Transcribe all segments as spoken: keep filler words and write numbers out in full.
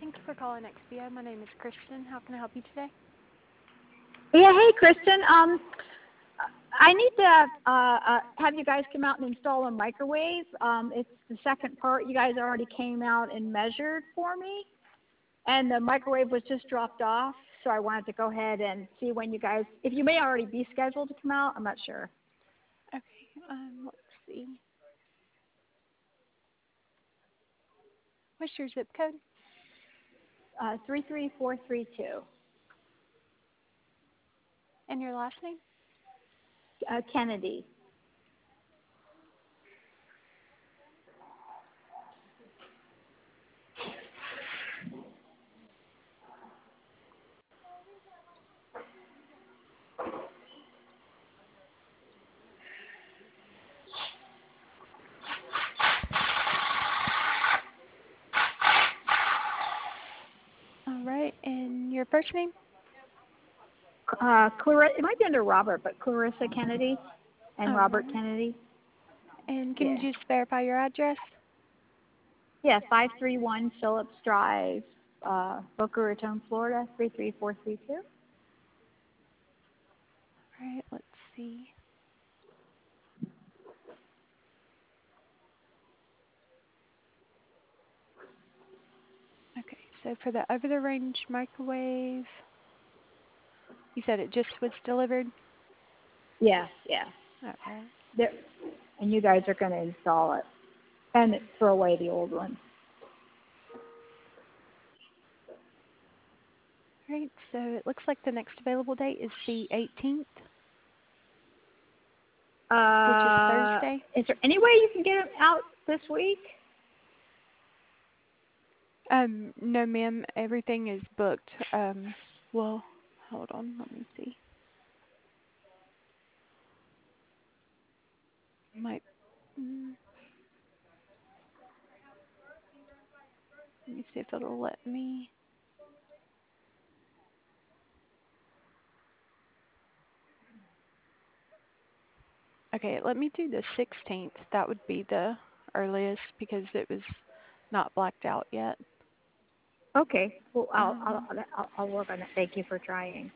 Thank you for calling X B O. My name is Kristen. How can I help you today? Yeah, hey, Kristen. Um, I need to uh, uh, have you guys come out and install a microwave. Um, it's the second part. You guys already came out and measured for me, and the microwave was just dropped off. So I wanted to go ahead and see when you guys, if you may already be scheduled to come out. I'm not sure. Okay, um, let's see. What's your zip code? Uh, three three four three two. And your last name? Uh, Kennedy. All right, and your first name? Uh, Clarissa, it might be under Robert, but Clarissa Kennedy and All Robert right. Kennedy. And can Yeah. you just verify your address? Yeah, five three one Phillips Drive, uh, Boca Raton, Florida, three three four three two. All right, let's see. Okay, so for the over-the-range microwave, you said it just was delivered? Yeah, yeah. All right. There, and you guys are going to install it and throw away the old one. All right, so it looks like the next available date is the eighteenth, which is Uh, Thursday. is there any way you can get it out this week? Um, no, ma'am. Everything is booked. Um, well, hold on. Let me see. Might. Mm, let me see if it'll let me. Okay, let me do the sixteenth. That would be the earliest because it was not blacked out yet. Okay. Well, I'll I'll Um, I'll, I'll work on it. Thank you for trying.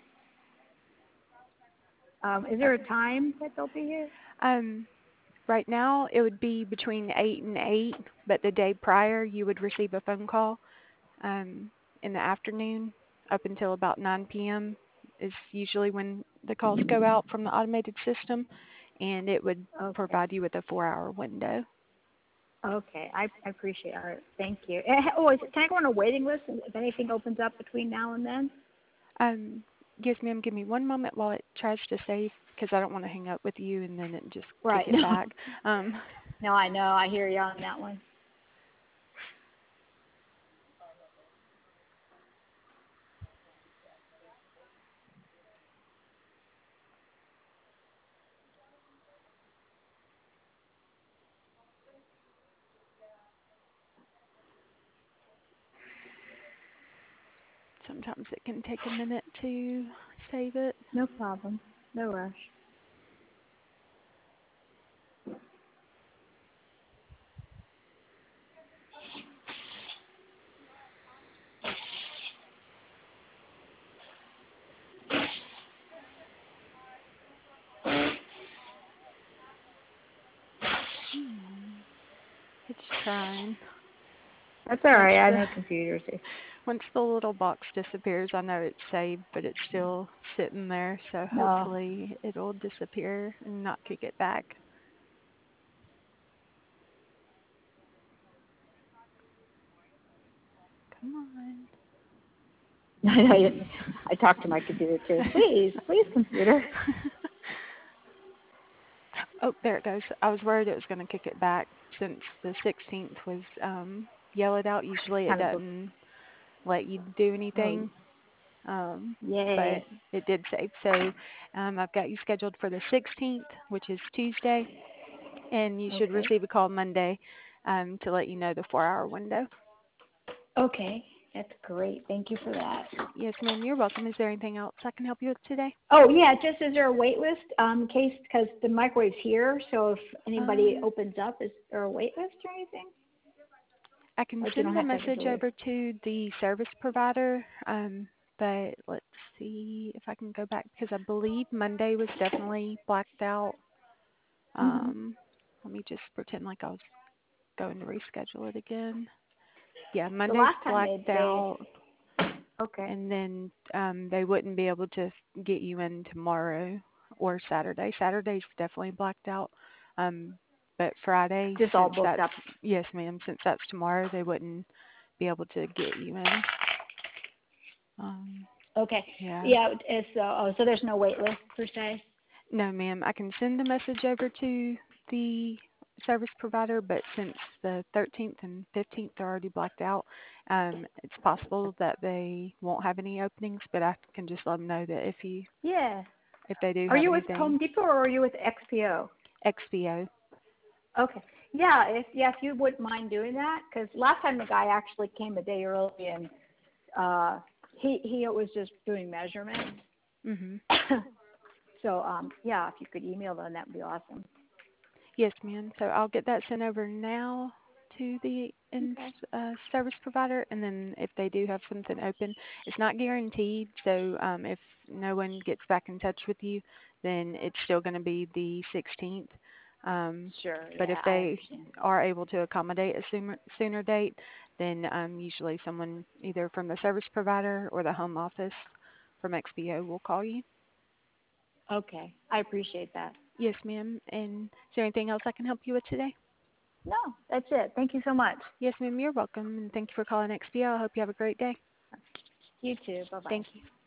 Um, is there a okay. time that they'll be here? Um, right now it would be between eight and eight, but the day prior you would receive a phone call. Um, in the afternoon up until about nine p.m. is usually when the calls go out from the automated system, and it would Okay. provide you with a four-hour window. Okay. I, I appreciate it. Thank you. Eh, Oh, is it, can I go on a waiting list if anything opens up between now and then? Um, yes, ma'am. Give me one moment while it tries to save, because I don't want to hang up with you and then it just kick Right. it back. Um, No, I know. I hear you on that one. sometimes it can take a minute to save it. No problem. No rush. Hmm. It's trying. That's all Once right. I the make computers. once the little box disappears, I know it's saved, but it's still sitting there. So No. hopefully it'll disappear and not kick it back. Come on. I know you. I talk to my computer too. Please, please, computer. Oh, there it goes. I was worried it was going to kick it back since the sixteenth was um, yellowed out. Usually it Kind of. doesn't let you do Oh, anything, um, but yay. it did save. So um, I've got you scheduled for the sixteenth, which is Tuesday, and you should Okay. receive a call Monday um, to let you know the four-hour window. Okay. That's great. Thank you for that. Yes, ma'am. You're welcome. Is there anything else I can help you with today? Oh yeah, just is there a wait list um, in case because the microwave's here, so if anybody Um, opens up, is there a wait list or anything? I can Like you don't send the have to have a message delivery. over to the service provider, um, but let's see if I can go back because I believe Monday was definitely blacked out. Mhm. Um, let me just pretend like I was going to reschedule it again. Yeah, The Monday's last time they blacked they out, okay. and then um, they wouldn't be able to get you in tomorrow or Saturday. Saturday's definitely blacked out. Um, but Friday, Just all since booked that's up. yes, ma'am, since that's tomorrow, they wouldn't be able to get you in. Um, Okay. yeah. Yeah. It's uh, oh, so there's no wait list per se. No, ma'am. I can send the message over to the service provider, but since the thirteenth and fifteenth are already blacked out, um, it's possible that they won't have any openings. But I can just let them know that if you Yeah. if they do Are have you with anything, Home Depot or are you with X P O? X P O. Okay. Yeah. If yeah, if you wouldn't mind doing that, because last time the guy actually came a day early and uh, he he was just doing measurements. Mhm. So um, yeah, if you could email them, that'd be awesome. Yes, ma'am. So I'll get that sent over now to the in, Okay. uh, service provider, and then if they do have something open, it's not guaranteed. So um, if no one gets back in touch with you, then it's still going to be the sixteenth. Um, Sure. but if Yeah, I they understand. are able to accommodate a sooner, sooner date, then um, usually someone either from the service provider or the home office from X P O will call you. Okay. I appreciate that. Yes, ma'am. And is there anything else I can help you with today? No, that's it. Thank you so much. Yes, ma'am, you're welcome, and thank you for calling X P O. I hope you have a great day. You too. Bye bye. Thank you.